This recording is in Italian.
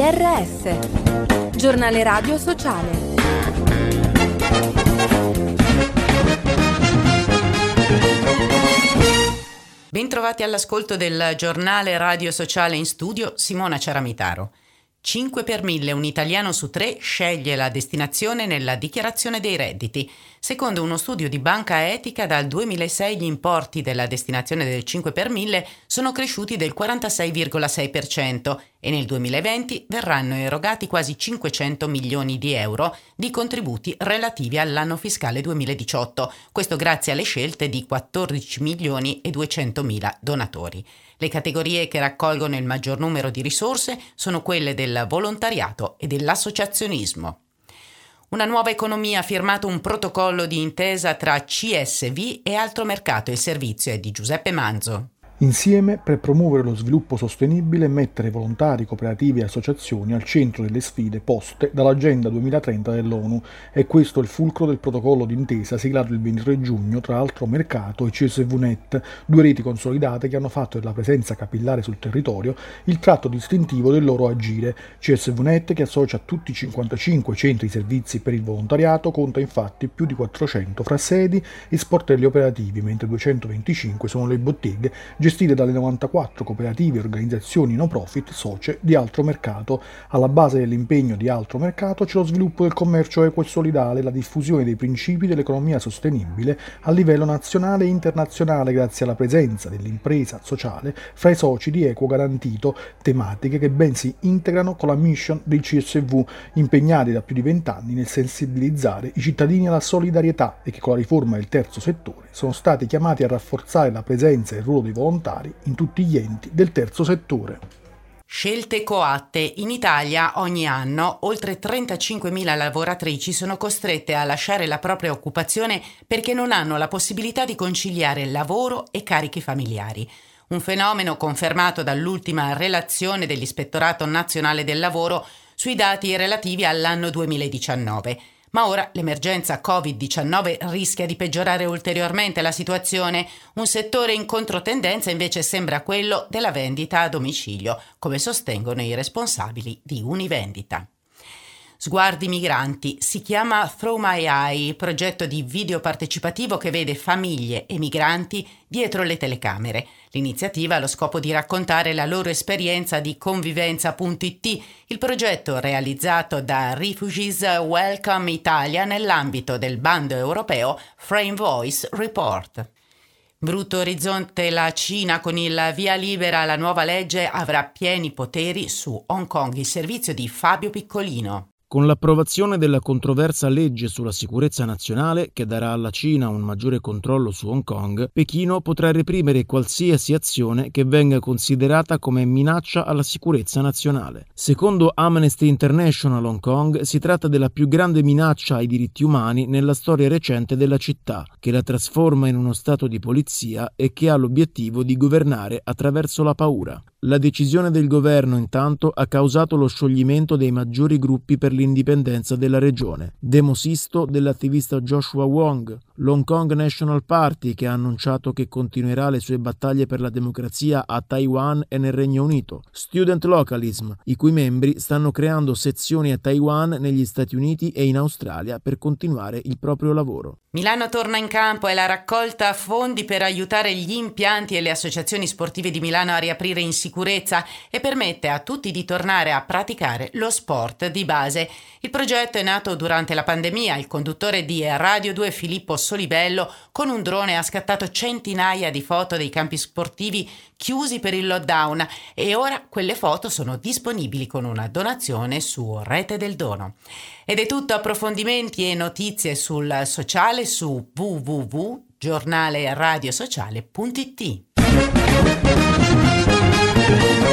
GRS, Giornale Radio Sociale. Bentrovati all'ascolto del Giornale Radio Sociale, in studio Simona Ciaramitaro. 5 per 1000, un italiano su 3 sceglie la destinazione nella dichiarazione dei redditi. Secondo uno studio di Banca Etica, dal 2006 gli importi della destinazione del 5 per 1000 sono cresciuti del 46,6% e nel 2020 verranno erogati quasi 500 milioni di euro di contributi relativi all'anno fiscale 2018. Questo grazie alle scelte di 14 milioni e 200 mila donatori. Le categorie che raccolgono il maggior numero di risorse sono quelle del volontariato e dell'associazionismo. Una nuova economia ha firmato un protocollo di intesa tra CSV e Altromercato. Il servizio è di Giuseppe Manzo. Insieme, per promuovere lo sviluppo sostenibile e mettere volontari, cooperativi e associazioni al centro delle sfide poste dall'Agenda 2030 dell'ONU. È questo il fulcro del protocollo d'intesa siglato il 23 giugno tra Altromercato e CSVnet, due reti consolidate che hanno fatto della presenza capillare sul territorio il tratto distintivo del loro agire. CSVnet, che associa tutti i 55 centri servizi per il volontariato, conta infatti più di 400 fra sedi e sportelli operativi, mentre 225 sono le botteghe gestite dalle 94 cooperative e organizzazioni no profit socie di Altromercato. Alla base dell'impegno di Altromercato c'è lo sviluppo del commercio equo e solidale, la diffusione dei principi dell'economia sostenibile a livello nazionale e internazionale grazie alla presenza dell'impresa sociale fra i soci di Equo Garantito, tematiche che ben si integrano con la mission dei CSV, impegnati da più di 20 anni nel sensibilizzare i cittadini alla solidarietà e che con la riforma del terzo settore sono stati chiamati a rafforzare la presenza e il ruolo dei volontari in tutti gli enti del terzo settore. Scelte coatte. In Italia ogni anno oltre 35.000 lavoratrici sono costrette a lasciare la propria occupazione perché non hanno la possibilità di conciliare lavoro e carichi familiari. Un fenomeno confermato dall'ultima relazione dell'Ispettorato Nazionale del Lavoro sui dati relativi all'anno 2019. Ma ora l'emergenza Covid-19 rischia di peggiorare ulteriormente la situazione. Un settore in controtendenza invece sembra quello della vendita a domicilio, come sostengono i responsabili di Univendita. Sguardi migranti. Si chiama Through My Eye, progetto di video partecipativo che vede famiglie e migranti dietro le telecamere. L'iniziativa ha lo scopo di raccontare la loro esperienza di convivenza.it, il progetto realizzato da Refugees Welcome Italia nell'ambito del bando europeo Frame Voice Report. Brutto orizzonte. La Cina, con il via libera alla nuova legge, avrà pieni poteri su Hong Kong. Il servizio di Fabio Piccolino. Con l'approvazione della controversa legge sulla sicurezza nazionale, che darà alla Cina un maggiore controllo su Hong Kong, Pechino potrà reprimere qualsiasi azione che venga considerata come minaccia alla sicurezza nazionale. Secondo Amnesty International Hong Kong, si tratta della più grande minaccia ai diritti umani nella storia recente della città, che la trasforma in uno stato di polizia e che ha l'obiettivo di governare attraverso la paura. La decisione del governo, intanto, ha causato lo scioglimento dei maggiori gruppi per l'indipendenza della regione. Demo Sisto dell'attivista Joshua Wong, l'Hong Kong National Party, che ha annunciato che continuerà le sue battaglie per la democrazia a Taiwan e nel Regno Unito. Student Localism, i cui membri stanno creando sezioni a Taiwan, negli Stati Uniti e in Australia per continuare il proprio lavoro. Milano torna in campo e la raccolta fondi per aiutare gli impianti e le associazioni sportive di Milano a riaprire in sicurezza e permette a tutti di tornare a praticare lo sport di base. Il progetto è nato durante la pandemia. Il conduttore di Radio 2 Filippo Solibello con un drone ha scattato centinaia di foto dei campi sportivi chiusi per il lockdown e ora quelle foto sono disponibili con una donazione su Rete del Dono. Ed è tutto. Approfondimenti e notizie sul sociale su www.giornaleradiosociale.it.